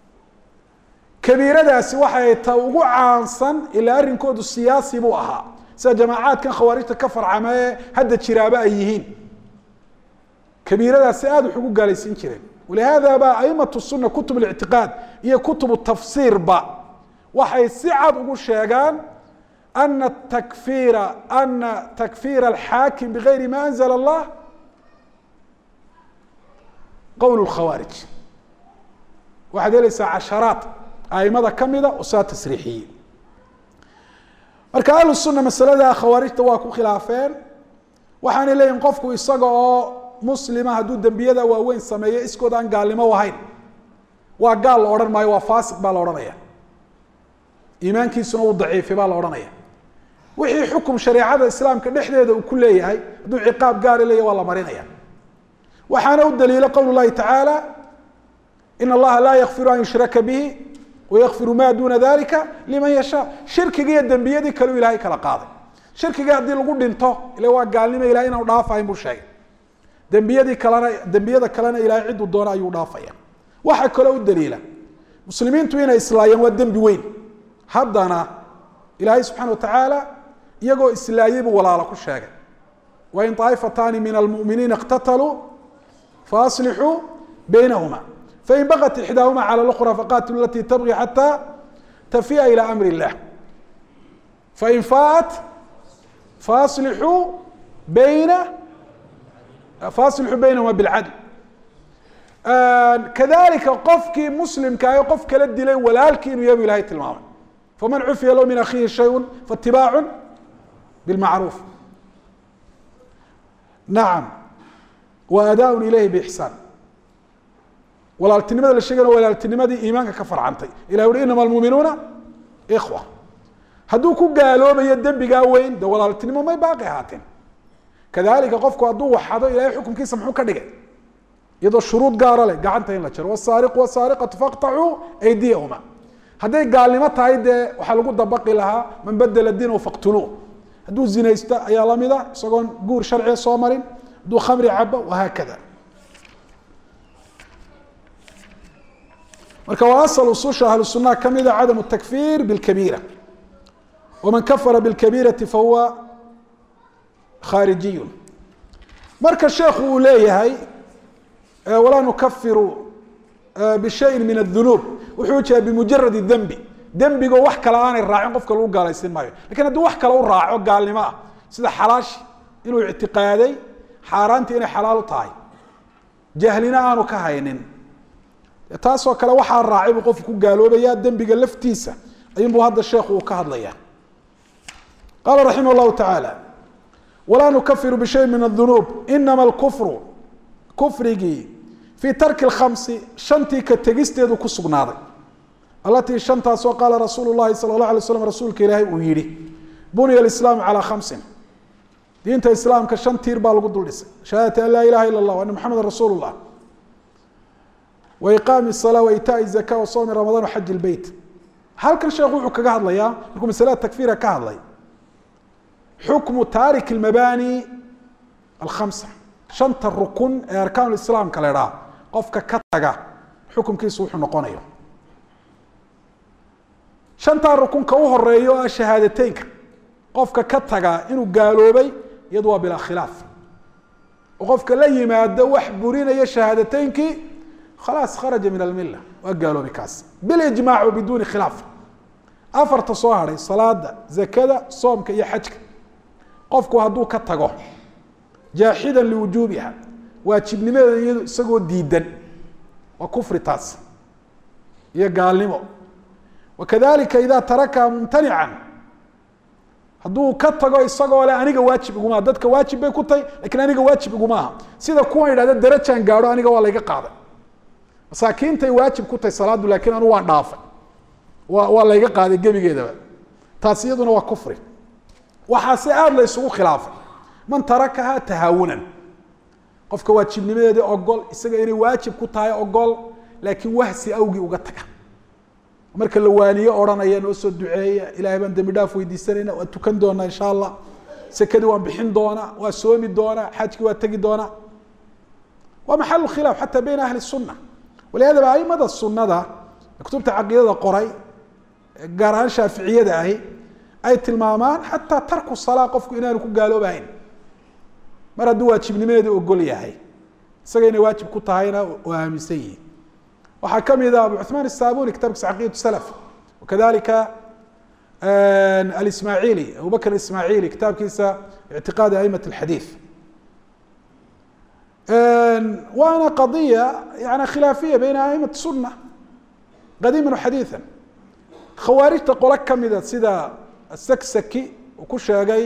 kabiiradaasi waxay ta ugu caansan ilaa arrinkoodu siyaasi buu ahaa sida jamaacaadkan khawaarijta ka farcama ee hadda jiraaba ay yihiin kabiiradaasi aada wax ugu gaalaysiin jireen walihaada baa aimatu sunna kutub اlictiqaad iyo kutub tafsiirba waxay si cad ugu sheegaan ana takfiira ana takfiira alxaakim bigayri ma anzala allah qowl lkhawaarij. waxaad helaysaa casharaad aimada kamida oo saa tasriixiyey. marka ahlu sunna masalada khawaarijta waa ku khilaafeen, waxaanay leeyihin qofku isaga oo muslima hadduu dembiyada waaweyn sameeyo iskood aan gaalnimo ahayn, waa gaal la odhan maayo, waa faasiq baa la odhanaya, iimaankiisuna uu daciifay baa la odhanaya. wixii xukum shareecada islaamka dhexdeeda uu ku leeyahay hadduu ciqaab gaari leeyahy waa la marinaya. waxaana u daliila qowl llahi tacaala in allaha laa yakfiru an yushraka bihi wayakfiru ma duna dalika liman yashaa. shirkiga iyo dembiyadii kaleu ilahay kala qaaday. shirkiga haddii lagu dhinto ila waa gaalnimo ilahay inaanu dhaafahayn buu sheegay, dembiyadii kalena dembiyada kalena ilahay cidduu doona ayuu dhaafaya. waxaa kaloo u daliila muslimiintu inay islaayeen waa dembi weyn, haddana ilaahay subxana watacaala iyagoo islaayey buu walaalo ku sheegay, wain طaa'ifatani min almu'miniina اqtataluu faaslixuu baynahuma fain bagat ixdaahuma calى اlأkhra faqatilu alatii tabغi xatى tafiya ilى amri اllah fain faat faaslixuu bayna faaslixuu baynahuma bاlcadl. kadalika qofkii muslimkaayo qof kala dilay walaalkii inuu yabu ilahay tilmaamay, faman cufiya lahu min akhiihi shayء faاtibaacu bilmacruuf nacam wa adaaء ilayhi bixsaan. walaaltinimada la sheegana walaaltinimadii iimaanka ka farcantay. ilah uhi inama almuuminuuna ikhwa. hadduu ku gaaloobayo dembigaa weyn de walaaltinimo may baaqi ahaateen. kadalika qofku hadduu waxado ilahay xukunkiisa muxuu ka dhigay iyadoo shuruud gaara leh, gacanta in la jaro, wasaariqu wasaariqatu faqطacuu aydiyahuma. hadday gaalnimo tahay dee waxaa lagu dabaqi lahaa man badela diinahu faqtuluuh. hadduu zinaysto ayaa lamida isagoon guur sharciga soo marin, hadduu khamri cabo wahaakada. marka waa asal ususha ahlu sunnaha kamida cadamu takfir bilkabiira, waman kafara bilkabiirati fahuwa khaarijiyun. marka sheekhu uu leeyahay walaa nukafiru bishayin min adunuub, wuxuu jeeda bimujaradi dembi, dembigo wax kale aanay raacin qofka lagu gaalaysin maayo. lakin hadduu wax kale u raaco gaalnimo ah, sida xalaashi inuu ictiqaaday xaaraantii inay xalaal u tahay, jahlina aanu ka haynin, taasoo kale waxaa raacay buu qofku ku gaaloobaya. dembiga laftiisa ayuunbuu hadda sheekhu uu ka hadlaya. qaala raximah llahu tacaala walaa nukafiru bishayin min adunuub inama alkufru kufrigii fii tarki lkhamsi shantii ka tegisteedu ku sugnaaday, alatii shantaasoo qaala rasuulu llahi sala اllah alay slam rasuulka ilaahay uu yihi buniya alislaamu calaa khamsin. diinta islaamka shan tiir baa lagu dul dhisay, shahaadati an laa ilaha ila اllah ana muxameda rasuulu llah, wa iqaami الsalaa wa itaai zaka wa sawmi ramadaan wa xaji lbeyt. halkan sheekhu wuxuu kaga hadlayaa markuu masalada takfiira ka hadlay xukmu taariki اlmabani alkhamsa, shanta rukun ee arkaan islaamka la idhaha qofka ka taga xukunkiisu wuxuu noqonayo. shantaa rukun ka u horeeyo ah shahaadateynka, qofka ka taga inuu gaaloobay iyadu waa bilaa khilaaf, oo qofka la yimaado wax burinaya shahaadateynkii khalaas kharaja min almilla, waa gaaloobay kaas bilijmaac biduuni khilaaf. afarta soo hadhay salaada, zakada, soomka iyo xajka, qofku hadduu ka tago jaaxidan liwujuubiha, waajibnimadeeda iyado isagoo diidan, waa kufri taas iyo gaalnimo. wakadalika ida tarakaha mumtanican, hadduu ka tago isagoo le aniga waajib iguma aha, dadka waajib bay ku tahay lakin aniga waajib iguma aha, sida kuwan yidhahda darajaan gaadho aniga waa layga qaaday, masaakiintay waajib ku tahay salaadu lakin anu waan dhaafay, wa waa layga qaaday gebigeedaba. taas iyaduna waa kufri. waxaa si aada la isugu khilaafay man tarakaha tahaawunan, qofka waajibnimadeedii ogol, isaga inay waajib ku tahay ogol, laakiin wahsi awgii uga taga, marka la waaniyo odhanaya noo soo duceeya, ilahay baan dembi dhaaf weydiisanayna, waan tukan doonaa insha allah, sekadii waan bixin doonaa, waa soomi doonaa, xajkii waa tegi doonaa. waa maxalu khilaaf xataa bayna ahli sunna. walihadaba aimada sunada kutubta caqiidada qoray gaar ahaan shaaficiyada ahi ay tilmaamaan xataa tarku salaa qofku inaanu ku gaaloobahayn mar hadduu waajibnimadeeda ogol yahay, isaga inay waajib ku tahayna oo aaminsan yihin. waxaa kamid ah abu cuثmaan الsabuni kitabkiisa caqiidat salaf وكذلك الإسماعيلي أبو بكر الإسماعيلي كتاب كيسا اعتقاد أئمة الحديث. وأنا قضية يعني خلافية بين أئمة السنة قديما وحديثا. خوارج تقول لك كم إذا سيدا السكسكي وكشاقي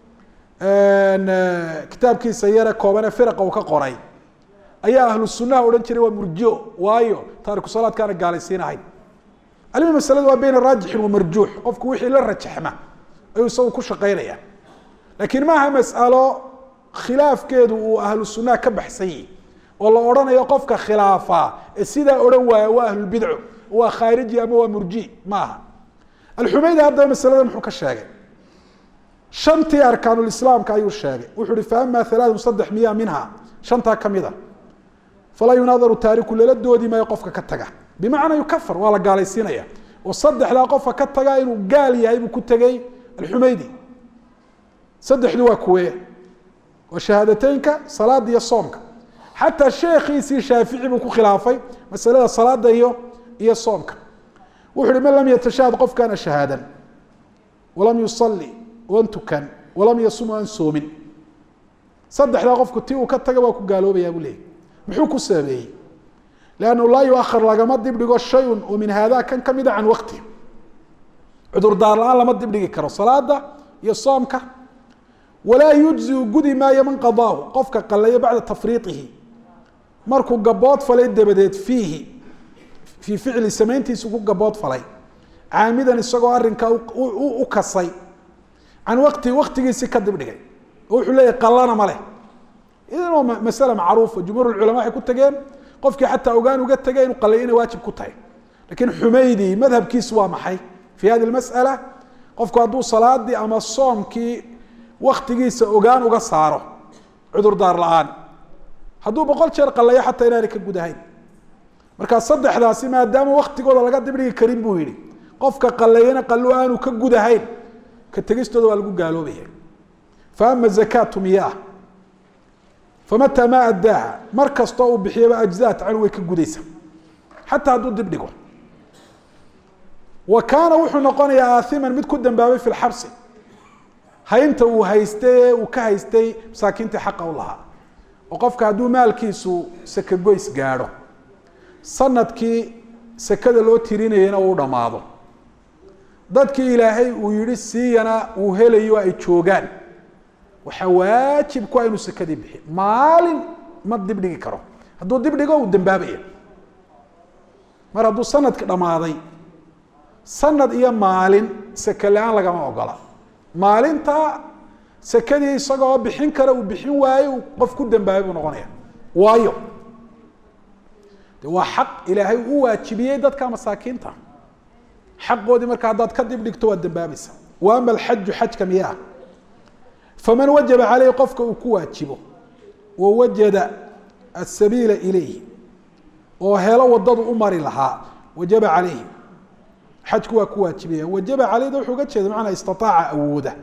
كتاب كيسا يرى كوبانا فرق وكقرأي أي أهل السنة ورنشري ومرجو وايو تارك الصلاة كان قال السيناهين. المهم المسألة بين الراجح والمرجوح قفك وحي لا رجح ما أي يسوي كل شقيرية لكن ما هي مسألة خلاف كده وأهل السنة كبحسي والله أرانا يقفك خلافة السيدة أروا وأهل البدع وخارجي أما ومرجي ما الحميدي هذا مسألة محوك الشاقي شنتي أركان الإسلام كأيو الشاقي وحري فأما ثلاث مصدح مياه منها شنتها كميدة فلا يناظر تارك للدو دي ما يقفك كتجه بمعنى يكفر ولا قال السينية وصدح لا قفك كتجه إنه قال يا إبو كتجي الحميدي صدح دوا كويه وشهادتينك صلاة دي صومك حتى الشيخ يسي شافعي بكو خلافي مسألة الصلاة دي هي صومك وحري من لم يتشاهد قف كان شهادا ولم يصلي وانتو كان ولم يصوم وان صوم صدح لا قف كتيو كتجه وكو قالوا بي أبو ليه محوكو السابعي لأنه لا يؤخر لقى مد يبدأ شيء ومن هذا كان كمدة عن وقته عذر دار الآن لما يبدأ كرو الصلاة ده يصامك ولا يجزي قدي ما يمن قضاه قفك قال بعد تفريطه مركو قباط فليد بدأت فيه في فعل سمينتي سكو قباط فلي عامدا السقو أرنك وكسي عن وقتي وقتي سكد بدأ وحلي قلانا ماله إذا هو مسألة معروفة جمهور العلماء يكون تجين قفك حتى أوجان وقت تجين وقليين واجب كتاي لكن حميدي مذهب كيسوا محي في هذه المسألة قفك عدو صلاة دي أما الصوم كي وقت جيس أوجان وقصاره عذر دار الآن هدو بقول شر قليا حتى ينالك الجدهين مركز صدق حداسي ما دام وقت يقول لقد بري كريم بوهيري قفك قلينا قالوا أنا وكجدهين كتجيس تدو الجو قالوا به فأما الزكاة مياه فمتى ما أداها مركز طوب بحيبة أجزاء عنوي كجديسة حتى هدود دبدقه وكان وحو نقوني آثما مد كدن بابي في الحبس هاينت وهايستي وكهايستي مساكينتي حقه الله وقفك هدو مالكيسو سكجويس قارو صندكي سكد لو تيرينينا و دمادو dadkii ilaahay uu yiri siiyana uu helayo ay joogan waxa waajib ku aynu sakadi bixi maalin ma dib dhigi karo haduu dib dhigo uu dambaabaya mar haduu sanadka dhamaaday sanad iyo maalin sakalaan laga ma ogola maalinta sakadii isagoo bixin kara uu bixin waayo qof ku dambaabay uu noqonaya waayo waa xaq ilaahay uu waajibiyay dadka masaakiinta حقودي مركا هداد كدب دغتو وا دبابيسا واما الحج حج كمياه فمن وجب عليه قفك وكواجبه ووجد السبيل اليه وهلو ودد عمر لها وجب عليه حج وكواجبه وجب عليه ده وحو جيده معنى استطاع اوده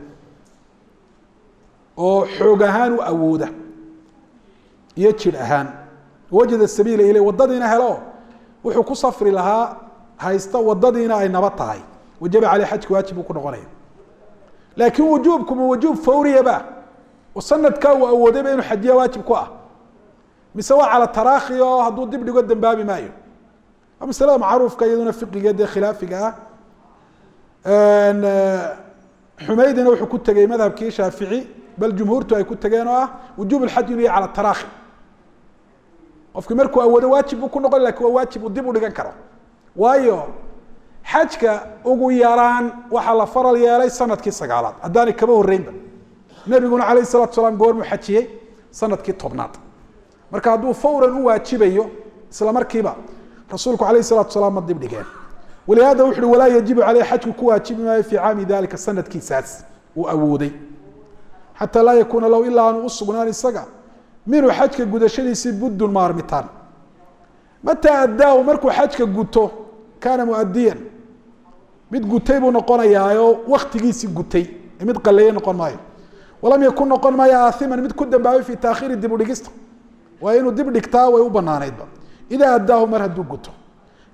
او خوغهان اوده يجيل اهان وجد السبيل اليه وددنا هلو وحو كسفر لها هايستا وددينا اي نبطاي وجب عليه حج واجب ku noqonay laakiin wujuubku wujub fawriya ba وسندka uu awooday inuu xajiya waajib ku ah mise waa ala taraakhi oo haduu dib dhigo dambaabi maayo amsala macruufka iyaduna fiqigeeda khilaafiga ah aan xumaydina wuxuu ku tagay madhabkii shaafici bal jumhuurtu ay ku tageen oo ah wujub al-hajj inuu ala taraakhi qofkii markuu awoodo waajib ku noqon laakiin waa waajib dib u dhigan karo waayo xajka ugu yaraan waxa la faral yeelay sanadkii sagaalaad hadaan kaba horeynba nabiguna kaleey salaatu salaam goor mu xajiyay sanadkii tobnaad marka haduu fawran u waajibayo isla markiiba rasuulku kaleey salaatu salaam dib dhigeen waliyaada wuxuu walaa yajibu kaleey xajku ku waajibi maayo fi caami dalika sanadkii saas uu awooday hatta la yakuna law illa an usqunaan isaga minu xajka gudashadiisi budun maarmitaan متى أداه مركو حجك قوتو كان مؤديا مد قوتي بو نقونا يايو وقت جيسي قوتي مد قليا نقون مايو ولم يكن نقون مايا آثما مد كدن باوي في تأخير الدبو لقسط وإنو دب لكتا ويوبنانا يدبا إذا أداه مرهد دو قوتو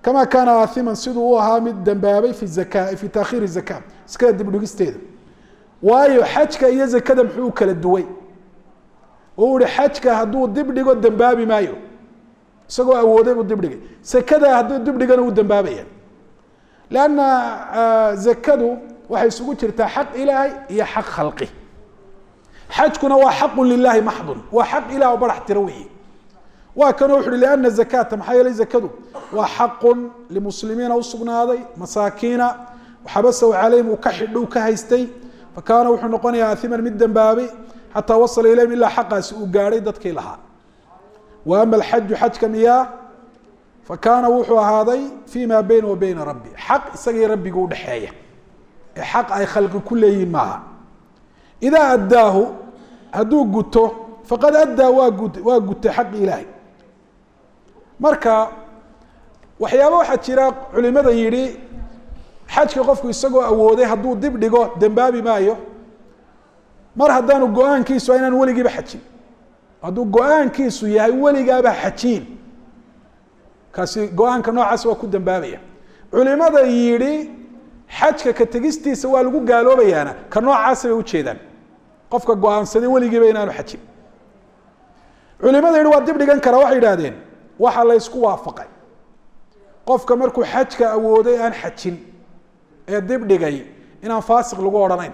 كما كان آثما siduu ahaa mid dambaabay في الزكاة في تأخير الزكاة iskada dib dhigisteeda waayo xajka iyo zakada muxuu kala duway oo uu xajka haduu dib dhigo dambaabi maayo isagoo awooday uu dib dhigay zakada haduu dib dhigana uu dambaabaya لأن zakadu waxay isugu jirtaa xaq ilaahay iyo xaq khalqi xajkuna waa xaq lillahi maxdun waa xaq ilaahay oo barax tiro weeye waa kan wuxuu لأن الزكاة maxaa yeelay zakadu waa xaq limuslimiina u sugnaaday masaakiina وحبسوا عليهم وكحدوا كهيستي فكان وحو نقونيا آثما من دنبابي حتى وصل إليهم إلا حقا سؤقاري ددكي لها وأما الحج حج كمياه فكان وحو هذا فيما بينه وبين ربي حق سقي ربي قول حياة حق أي خلق كله معها إذا أداه هدو قلته فقد أدى وقلت حق إلهي مركا وحيابا واحد شراق علماء يري xajka qofku isagoo awooday haduu dib dhigo dambaabi maayo mar haddaanu go'aankiisu inaan weligiiba xajin haduu go'aankiisu yahay weligaaba xajin kaasi go'aanka noocaas waa ku dambaabaya culimada yiri xajka ka tagistiisa waa lagu gaaloobayaana ka noocaas ay u jeedaan qofka go'aansaday weligiiba inaanu xajin culimada yiri waa dib dhigan kara waxay yiraahdeen waxa la isku waafaqay qofka markuu xajka awooday aan xajin ee dib dhigay inaan faasiq lagu oranayn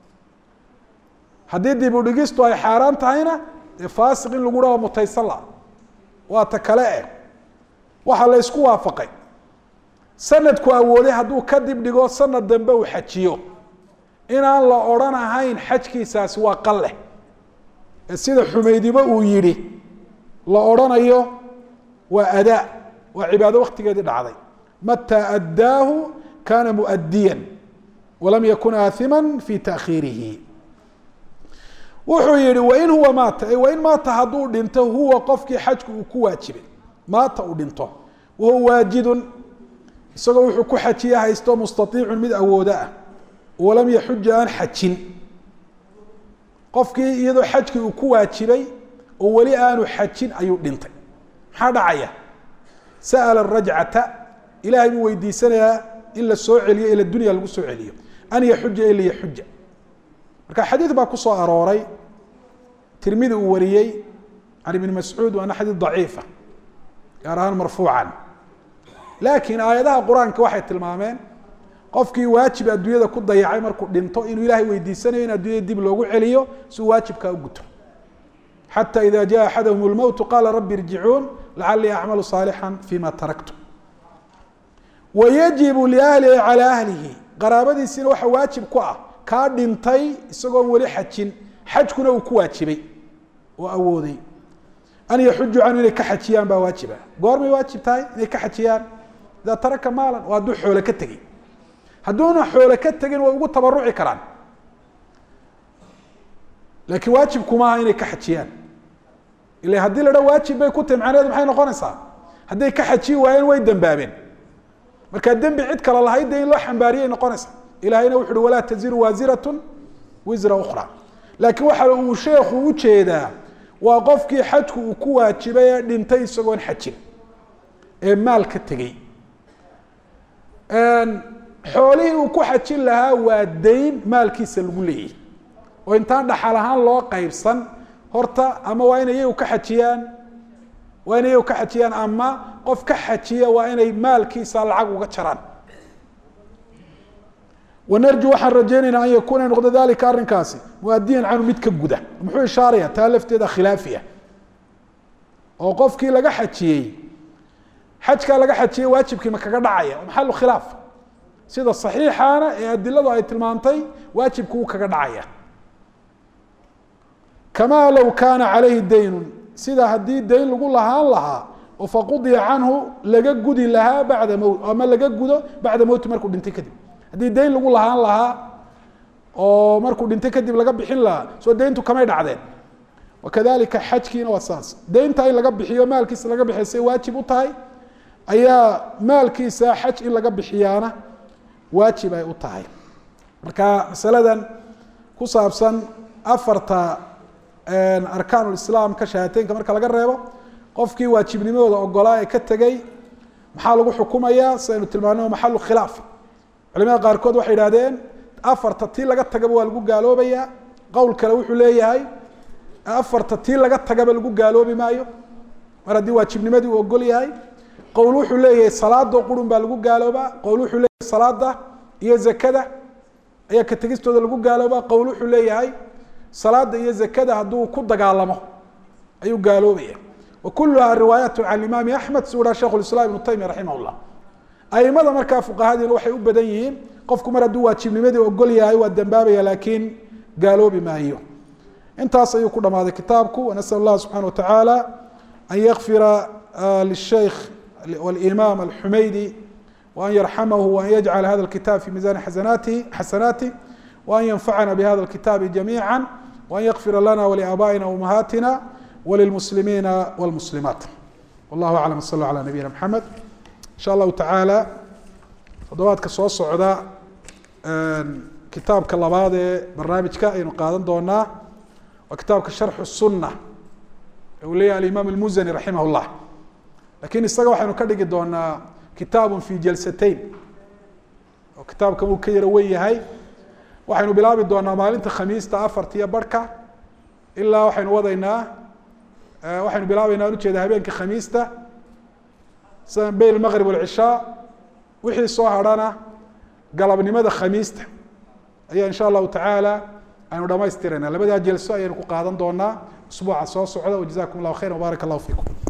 hadii dib u dhigistu ay xaraan tahayna ee faasiq in lagu dhawo mutaysan la waa ta kale ee waxa la isku waafaqay sanadku awooday haduu ka dib dhigo sanad dambe uu xajiyo inaan la oranahayn xajkiisaasi waa qalle sida Xumaydiba uu yiri la oranayo waa adaa waa cibaado waqtigeedii dhacday mata adaahu كان مؤديا ولم يكن آثما في تأخيره wuxuu yiri وإن هو مات وإن مات haduu dhinto huwa qofkii xajku uu ku waajibay maata uu dhinto وهو واجد isagoo wuxuu ku xajiya haysto mustatiic mid awooda ah ولم يحج an xajin qofkii iyadoo xajkii uu ku waajibay oo wali aanu xajin ayuu dhintay maxaa dhacaya سأل الرجعة إلهي buu weydiisanayaa in la soo celiyo ila dunya lagu soo celiyo an yaxuja ila yaxuja marka xadiis baa ku soo arooray tirmidhi uu wariyay ali ibn mas'ud wa ana hadith daciifa gaarahan marfuucan laakiin aayadaha quraanka waxay tilmaameen qofkii waajib adduunyada ku dayacay markuu dhinto inuu ilaahay weydiisanayo in adduunyada dib loogu celiyo si waajibka u guto hatta idha jaa ahaduhum al-maut qala rabbi irji'un la'alli a'malu salihan fima taraktu ويجب لأهله على أهله قرابتي سين waxa waajib ku ah ka dhintay isagoo wali xajin xajkuna uu ku waajibay oo awooday an yaxuju an inay ka xajiyaan baa waajiba goormay waajib tahay inay ka xajiyaan ida taraka maalan waa duu xoolo ka tagay haduuna xoolo ka tagin way ugu tabaruci karaan laakiin waajib kuma inay ka xajiyaan ilaa hadii la waajib bay ku timcanaadu maxay noqonaysaa haday ka xaji waayeen way dambaabeen marka dambi cid kala lahayd in loo xambaariyay noqonaysa ilaahayna wuxuu wala taziru waziratun wizra ukhra laakiin waxa uu sheekhu u jeedaa waa qofkii xajku uu ku waajibay dhintay isagoo xajin ee maal ka tagay een xoolihii uu ku xajin lahaa waa deyn maalkiisa lagu leeyahay oo intaan dhaxal ahaan loo qaybsan horta ama waa inay uu ka xajiyaan waa inay uu ka xajiyaan ama qof ka xajiya waa inay maalkiisa lacag uga jaraan ونرجو waxaan rajeynayna an yakuna noqdo dalika arrinkaasi muadiyan anu mid ka guda muxuu ishaaraya taalafteeda khilaafiya oo qofkii laga xajiyay xajka laga xajiyay waajibkii ma kaga dhacaya maxallu khilaaf sida saxiixana ee adiladu ay tilmaantay waajibku kaga dhacaya kama law kana alayhi dayn sida hadii dayn lagu lahaan lahaa oo faqudi anhu laga gudi lahaa bacda mawt ama laga gudo bacda mawt markuu dhintay kadib hadii dayn lagu lahaan lahaa oo markuu dhintay kadib laga bixin lahaa soo dayntu kamay dhacdeen wakadalika xajkiina wasaas daynta in laga bixiyo maalkiisa laga bixisay waajib u tahay ayaa maalkiisa xaj in laga bixiyaana waajib ay u tahay marka masaladan ku saabsan afarta arkaanul islaam ka shahaateenka marka laga reebo qofkii waajibnimadooda ogolaa ee ka tagay maxaa lagu xukumayaa sidaynu tilmaano maxalu khilaaf culimada qaarkood waxay yidhahdeen afarta tii laga tagaba waa lagu gaaloobayaa qowl kale wuxuu leeyahay afarta tii laga tagaba lagu gaaloobi maayo mar haddii waajibnimadii uu ogol yahay qowl wuxuu leeyahay salaadoo qurun baa lagu gaaloobaa qowl wuxuu leeyahay salaada iyo zakada ayaa ka tegistooda lagu gaaloobaa qowl wuxuu leeyahay salaada iyo zakada hadduu ku dagaalamo ayuu gaaloobaya وكلها روايات عن الإمام أحمد سورة شيخ الإسلام ابن تيمية رحمه الله أئمة markaa فقهاadina waxay u badan yihiin qofku mar hadduu waajibnimadii ogol yahay waa dambaabaya laakiin gaaloobi maayo intaas ayuu ku dhamaaday kitaabku ونسأل الله سبحانه وتعالى أن يغفر للشيخ والإمام الحميدي وأن يرحمه وأن يجعل هذا الكتاب في ميزان حسناته حسناته وأن ينفعنا بهذا الكتاب جميعا وأن يغفر لنا ولآبائنا وأمهاتنا وللمسلمين والمسلمات والله أعلم صلى الله على نبينا محمد إن شاء الله تعالى تضوات كسوة الصعودة كتاب كاللباد برنامج كائن قادم دونا وكتاب كشرح السنة ولي الإمام المزني رحمه الله لكن استقوى حين كدق دونا كتاب في جلستين وكتاب كمو كيروي هاي وحين بلابد دونا مالنت خميس تأفر تيا بركة إلا وحين وضيناه waxaynu bilaabaynaa u jeeda habeenka khamiista sida bayl maghrib wal isha wixii soo hadhana galabnimada khamiista ayaa insha Allah taala aynu dhamaystirana labada jeelso ayaynu ku qaadan doonaa usbuuca soo socda oo jazaakum Allah khayran wa barakallahu fiikum